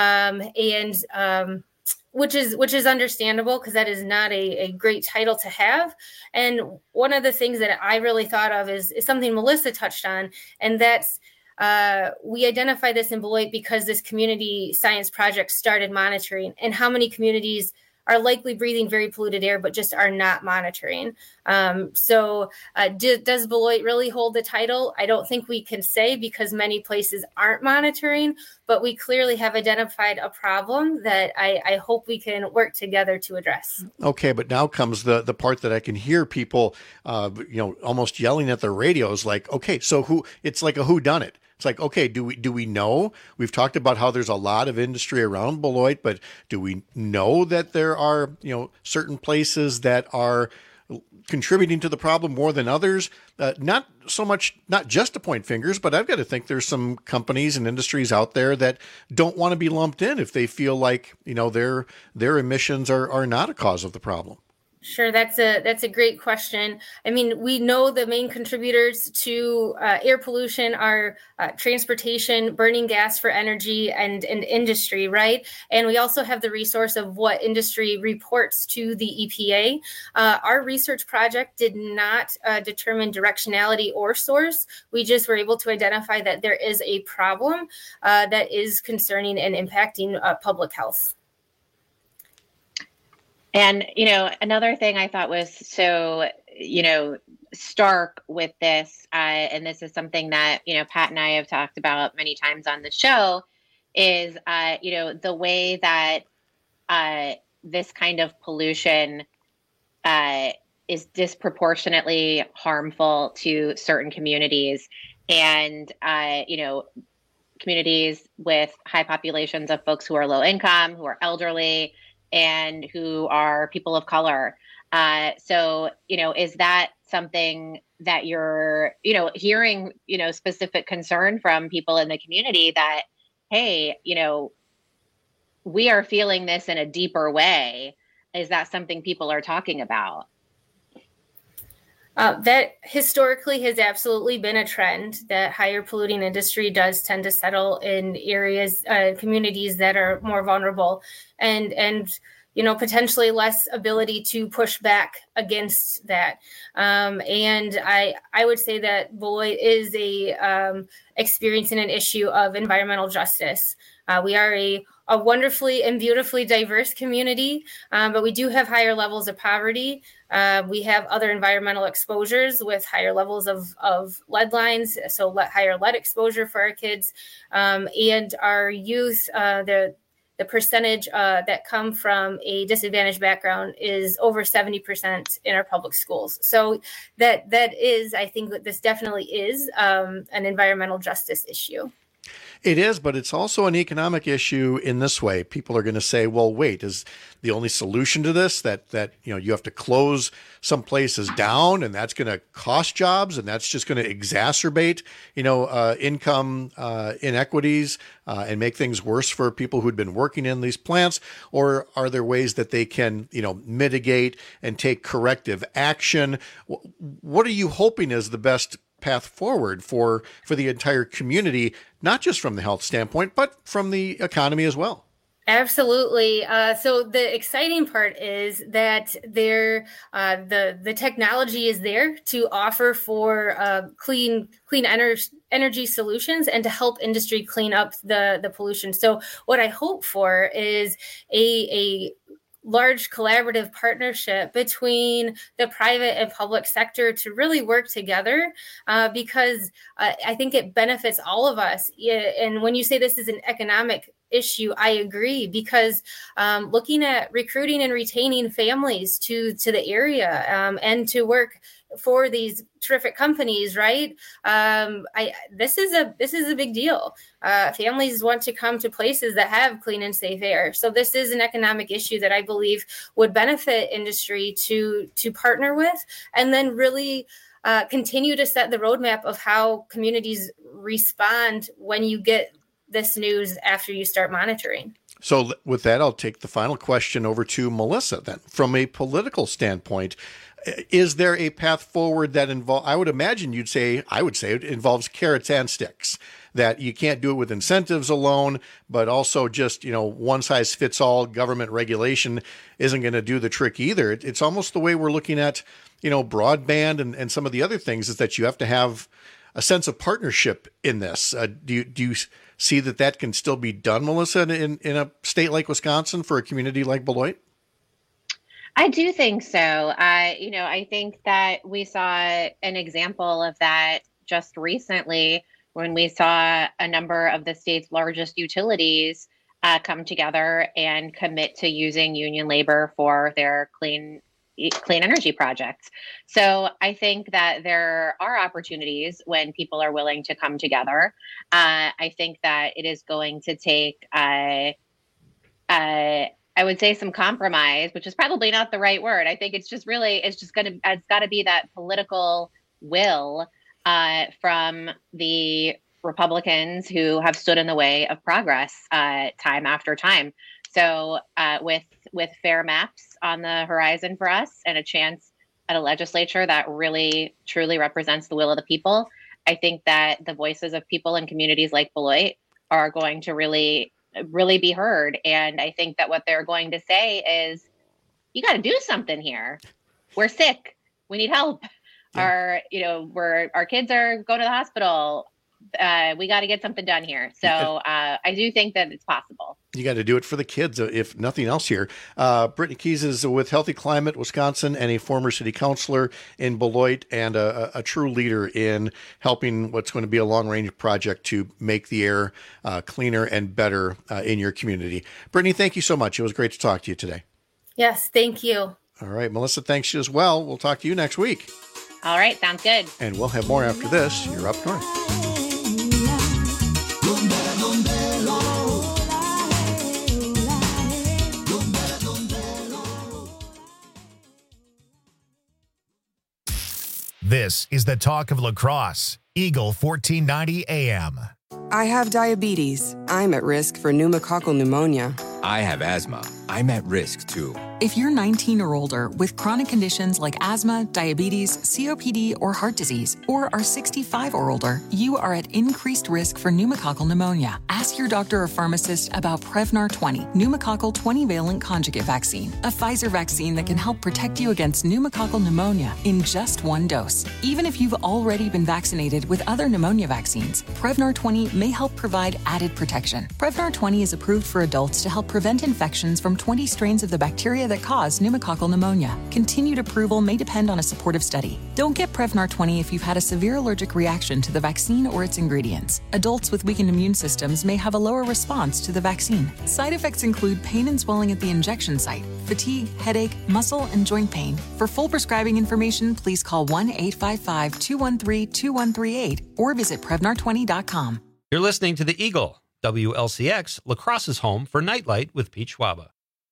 which is understandable, because that is not a great title to have. And one of the things that I really thought of is something Melissa touched on, and that's we identify this in Beloit because this community science project started monitoring, and how many communities are likely breathing very polluted air, but just are not monitoring. Does Beloit really hold the title? I don't think we can say, because many places aren't monitoring, but we clearly have identified a problem that I hope we can work together to address. Okay, but now comes the part that I can hear people, almost yelling at their radios, like, okay, so it's like a whodunit. It's like, okay, do we know? We've talked about how there's a lot of industry around Beloit, but do we know that there are, certain places that are contributing to the problem more than others? Not just to point fingers, but I've got to think there's some companies and industries out there that don't want to be lumped in if they feel like, their emissions are not a cause of the problem. Sure, that's a great question. I mean, we know the main contributors to air pollution are transportation, burning gas for energy, and industry, right? And we also have the resource of what industry reports to the EPA. Our research project did not determine directionality or source. We just were able to identify that there is a problem that is concerning and impacting public health. And, another thing I thought was so, stark with this, and this is something that, Pat and I have talked about many times on the show, is, the way that this kind of pollution is disproportionately harmful to certain communities. And, communities with high populations of folks who are low income, who are elderly, and who are people of color. So, is that something that you're, hearing, specific concern from people in the community that, hey, we are feeling this in a deeper way? Is that something people are talking about? That historically has absolutely been a trend, that higher polluting industry does tend to settle in areas, communities that are more vulnerable and potentially less ability to push back against that. And I would say that Beloit is experiencing an issue of environmental justice. We are a wonderfully and beautifully diverse community, but we do have higher levels of poverty. We have other environmental exposures with higher levels of lead lines, so higher lead exposure for our kids. And our youth, the percentage that come from a disadvantaged background is over 70% in our public schools. So that is, I think that this definitely is an environmental justice issue. It is, but it's also an economic issue in this way. People are going to say, well, wait, is the only solution to this that you have to close some places down, and that's going to cost jobs, and that's just going to exacerbate, income inequities and make things worse for people who'd been working in these plants? Or are there ways that they can, mitigate and take corrective action? What are you hoping is the best path forward for the entire community, not just from the health standpoint, but from the economy as well? Absolutely. So the exciting part is that the technology is there to offer for clean energy solutions and to help industry clean up the pollution. So what I hope for is a large collaborative partnership between the private and public sector to really work together, because I think it benefits all of us. And when you say this is an economic issue, I agree, because looking at recruiting and retaining families to the area and to work for these terrific companies, right? This is a big deal. Families want to come to places that have clean and safe air. So this is an economic issue that I believe would benefit industry to partner with, and then really continue to set the roadmap of how communities respond when you get this news after you start monitoring. So with that, I'll take the final question over to Melissa then. From a political standpoint, is there a path forward that I would imagine I would say it involves carrots and sticks, that you can't do it with incentives alone, but also just, one size fits all government regulation isn't going to do the trick either. It's almost the way we're looking at, broadband and some of the other things, is that you have to have a sense of partnership in this. Do you see that can still be done, Melissa, in a state like Wisconsin for a community like Beloit? I do think so. I think that we saw an example of that just recently when we saw a number of the state's largest utilities come together and commit to using union labor for their clean energy projects. So I think that there are opportunities when people are willing to come together. I think that it is going to take I would say some compromise, which is probably not the right word. I think it's got to be that political will from the Republicans who have stood in the way of progress time after time. So with fair maps on the horizon for us and a chance at a legislature that really truly represents the will of the people, I think that the voices of people in communities like Beloit are going to really be heard. And I think that what they're going to say is, you got to do something here. We're sick. We need help. Yeah. Our kids are going to the hospital. We got to get something done here. So I do think that it's possible. You got to do it for the kids, if nothing else here. Brittany Keys is with Healthy Climate Wisconsin and a former city councilor in Beloit, and a true leader in helping what's going to be a long-range project to make the air cleaner and better in your community. Brittany, thank you so much. It was great to talk to you today. Yes, thank you. All right, Melissa, thanks you as well. We'll talk to you next week. All right, sounds good. And we'll have more after this. You're Up North. This is the talk of La Crosse, Eagle 1490 AM. I have diabetes. I'm at risk for pneumococcal pneumonia. I have asthma. I'm at risk too. If you're 19 or older with chronic conditions like asthma, diabetes, COPD, or heart disease, or are 65 or older, you are at increased risk for pneumococcal pneumonia. Ask your doctor or pharmacist about Prevnar 20, pneumococcal 20-valent conjugate vaccine, a Pfizer vaccine that can help protect you against pneumococcal pneumonia in just one dose. Even if you've already been vaccinated with other pneumonia vaccines, Prevnar 20 may help provide added protection. Prevnar 20 is approved for adults to help prevent infections from 20 strains of the bacteria that cause pneumococcal pneumonia. Continued approval may depend on a supportive study. Don't get Prevnar 20 if you've had a severe allergic reaction to the vaccine or its ingredients. Adults with weakened immune systems may have a lower response to the vaccine. Side effects include pain and swelling at the injection site, fatigue, headache, muscle, and joint pain. For full prescribing information, please call 1-855-213-2138 or visit Prevnar20.com. You're listening to the Eagle, WLCX, La Crosse's home for Nightlight with Pete Schwaba.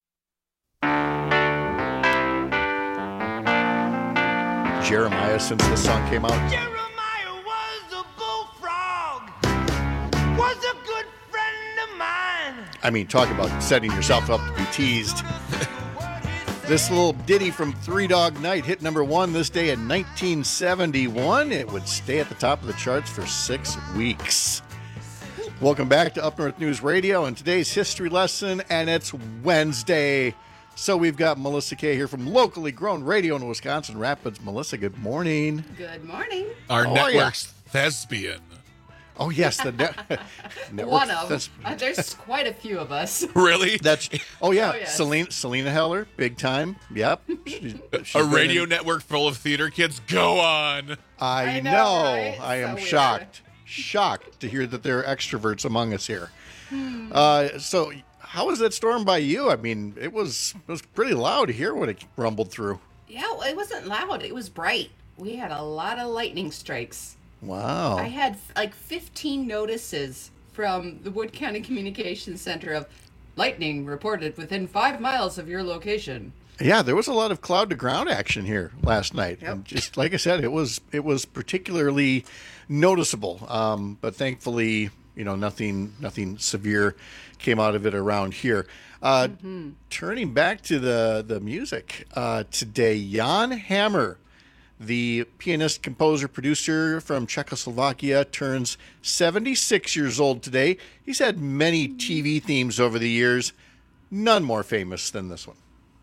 Jeremiah, since this song came out. Jeremiah was a bullfrog, was a good friend of mine. I mean, talk about setting yourself up to be teased. This little ditty from Three Dog Night hit number 1 this day in 1971. It would stay at the top of the charts for 6 weeks. Welcome back to Up North News Radio and today's history lesson, and it's Wednesday. So we've got Melissa Kay here from Locally Grown Radio in Wisconsin Rapids. Melissa, good morning. Good morning. Our network's thespian. Oh, yes. The network. One of. There's quite a few of us. Really? That's. Oh, yeah. Oh, yes. Selena Heller, big time. Yep. She's a radio network full of theater kids? Go on. I know. Right? I am so shocked. Shocked to hear that there are extroverts among us here. So how was that storm by you? I mean, it was pretty loud to hear when it rumbled through. Yeah, well, it wasn't loud. It was bright. We had a lot of lightning strikes. Wow. I had like 15 notices from the Wood County Communications Center of lightning reported within 5 miles of your location. Yeah, there was a lot of cloud to ground action here last night. Yep. And just like I said, it was particularly noticeable. But thankfully, nothing severe came out of it around here. Turning back to the music today, Jan Hammer, the pianist, composer, producer from Czechoslovakia, turns 76 years old today. He's had many TV themes over the years, none more famous than this one.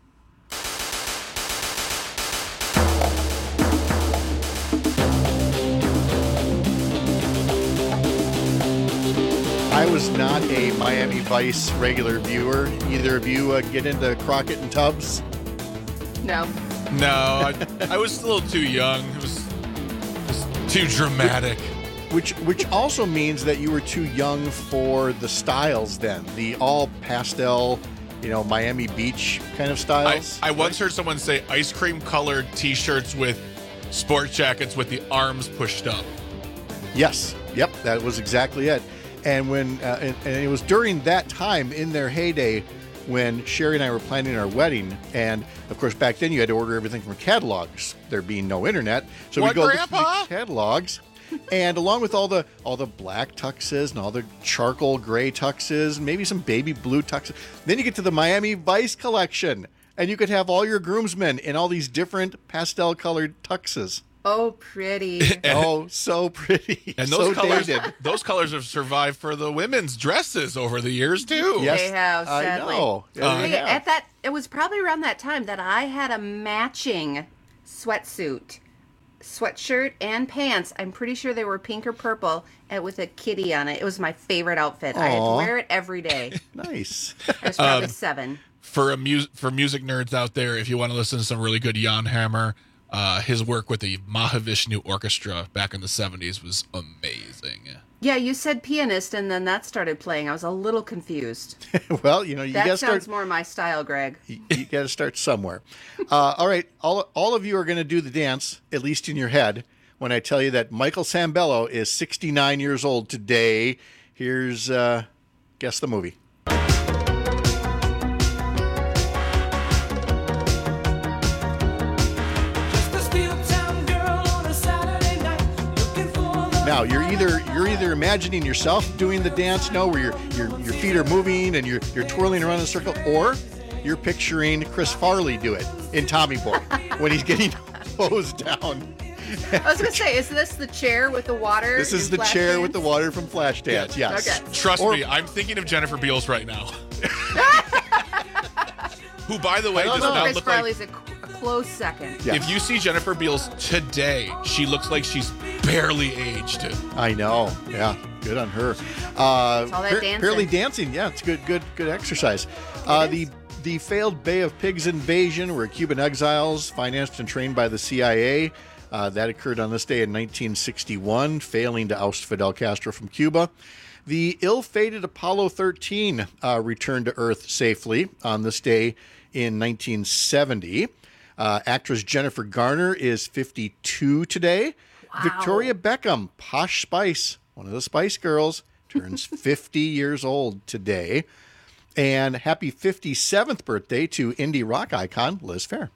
I was not a Miami Vice regular viewer. Either of you get into Crockett and Tubbs? No. No, I was a little too young. It was too dramatic. Which also means that you were too young for the styles then. The all pastel, Miami Beach kind of styles. I once heard someone say ice cream colored t-shirts with sport jackets with the arms pushed up. Yes. Yep, that was exactly it. And when and it was during that time in their heyday when Sherry and I were planning our wedding, and of course back then you had to order everything from catalogs, there being no internet. So we go look at the catalogs, and along with all the black tuxes and all the charcoal gray tuxes and maybe some baby blue tuxes, then you get to the Miami Vice collection, and you could have all your groomsmen in all these different pastel colored tuxes. Oh, pretty. Oh, so pretty. And those colors have survived for the women's dresses over the years too. Yes, they have, sadly. I know. Yeah, it was probably around that time that I had a matching sweatshirt and pants. I'm pretty sure they were pink or purple and with a kitty on it. It was my favorite outfit. Aww. I had to wear it every day. Nice. I was probably 7. For music nerds out there, if you want to listen to some really good Jan Hammer, his work with the Mahavishnu Orchestra back in the 70s was amazing. Yeah, you said pianist, and then that started playing. I was a little confused. Well, you got to start. That sounds more my style, Greg. You got to start somewhere. All right, all of you are going to do the dance, at least in your head, when I tell you that Michael Sambello is 69 years old today. Here's guess the movie. Just a steel town girl on a Saturday. now. You're either imagining yourself doing the dance, where your feet are moving and you're twirling around in a circle, or you're picturing Chris Farley do it in Tommy Boy when he's getting hosed down. I was going to say, is this the chair with the water? This is the chair with the water from Flashdance, yes. Okay. Trust me, I'm thinking of Jennifer Beals right now. Who, by the way, does not Chris look Farley's like... a close second. Yeah. If you see Jennifer Beals today, she looks like she's barely aged. I know. Yeah, good on her. all that dancing. Barely dancing. Yeah, it's good exercise. The failed Bay of Pigs invasion, where Cuban exiles financed and trained by the CIA. That occurred on this day in 1961, failing to oust Fidel Castro from Cuba. The ill-fated Apollo 13 returned to Earth safely on this day in 1970. Actress Jennifer Garner is 52 today. Wow. Victoria Beckham, Posh Spice, one of the Spice Girls, turns 50 years old today. And happy 57th birthday to indie rock icon Liz Phair.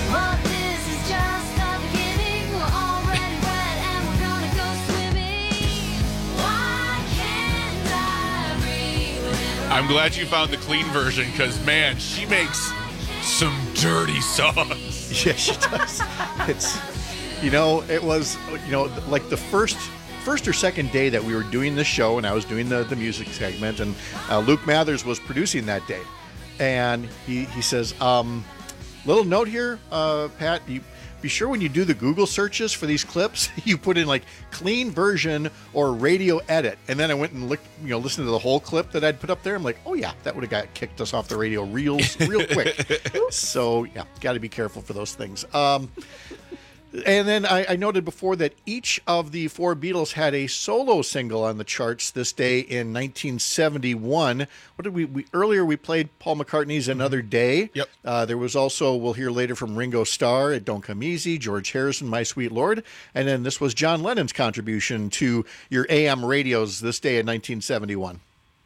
I'm glad you found the clean version because, man, she makes some dirty songs. Yeah, she does. It's, it was, like the first or second day that we were doing this show, and I was doing the music segment, and Luke Mathers was producing that day. And he says, little note here, Pat, you be sure when you do the Google searches for these clips, you put in like clean version or radio edit. And then I went and looked, listened to the whole clip that I'd put up there. I'm like, oh yeah, that would have kicked us off the radio real quick. So yeah, got to be careful for those things. And then I noted before that each of the four Beatles had a solo single on the charts this day in 1971. What did we earlier we played Paul McCartney's Another Day. Yep. There was also, we'll hear later from Ringo Starr, It Don't Come Easy, George Harrison, My Sweet Lord. And then this was John Lennon's contribution to your AM radios this day in 1971.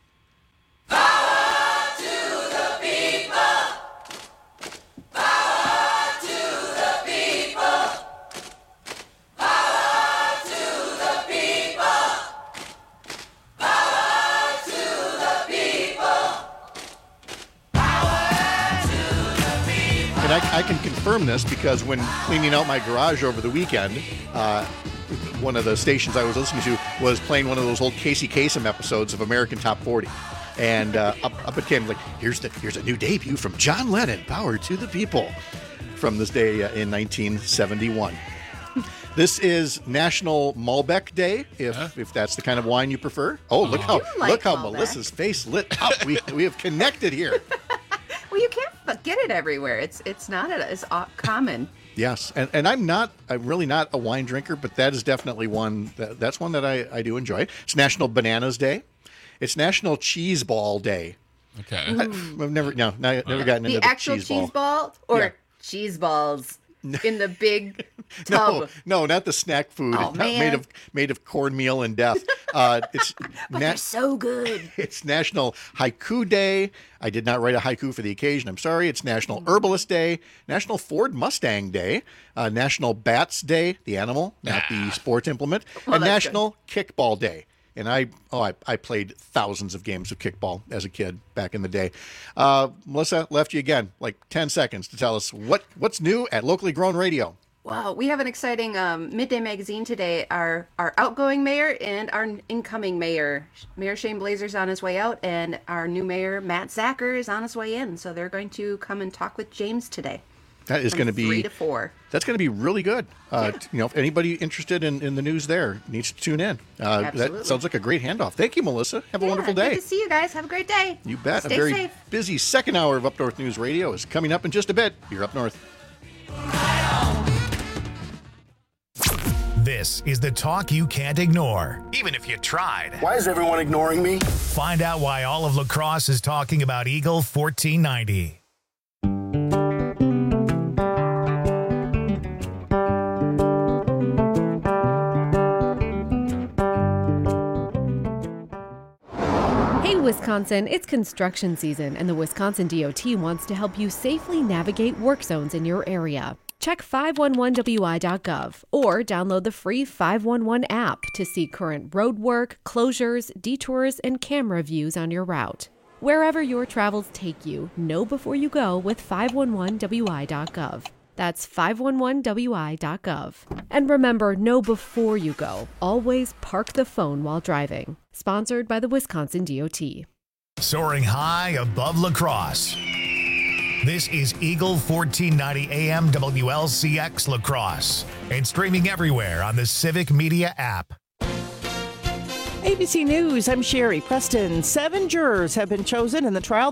I can confirm this because when cleaning out my garage over the weekend, one of the stations I was listening to was playing one of those old Casey Kasem episodes of American Top 40. And up it came like, here's a new debut from John Lennon, Power to the People, from this day in 1971. This is National Malbec Day, if that's the kind of wine you prefer. Oh, look how Malbec. Melissa's face lit up. We have connected here. Well, you can't get it everywhere. It's not as common. Yes, and I'm really not a wine drinker, but that is definitely one that's one that I do enjoy. It's National Bananas Day. It's National Cheese Ball Day. Okay. I've never gotten into the actual cheese ball or cheese balls in the big tub. No, not the snack food. Oh, man. Made of cornmeal and death. It's they're so good. It's National Haiku Day. I did not write a haiku for the occasion. I'm sorry. It's National Herbalist Day, National Ford Mustang Day, National Bats Day, the animal, not the sports implement, and National Kickball Day. And I played thousands of games of kickball as a kid back in the day. Melissa, left you again, like 10 seconds to tell us what's new at Locally Grown Radio. Wow, we have an exciting Midday Magazine today. Our outgoing mayor and our incoming mayor, Mayor Shane Blazer's on his way out, and our new mayor, Matt Zacher, is on his way in. So they're going to come and talk with James today. That is going to be 3 to 4. That's going to be really good. If anybody interested in the news there needs to tune in. That sounds like a great handoff. Thank you, Melissa. Have a wonderful day. Good to see you guys. Have a great day. You bet. Stay a very safe. busy second hour of Up North News Radio is coming up in just a bit. You're Up North. This is the talk you can't ignore, even if you tried. Why is everyone ignoring me? Find out why all of La Crosse is talking about Eagle 1490. Wisconsin, it's construction season, and the Wisconsin DOT wants to help you safely navigate work zones in your area. Check 511wi.gov or download the free 511 app to see current roadwork, closures, detours, and camera views on your route. Wherever your travels take you, know before you go with 511wi.gov. That's 511wi.gov. And remember, know before you go. Always park the phone while driving. Sponsored by the Wisconsin DOT. Soaring high above La Crosse. This is Eagle 1490 AM WLCX La Crosse and streaming everywhere on the Civic Media app. ABC News, I'm Sherry Preston. 7 jurors have been chosen in the trial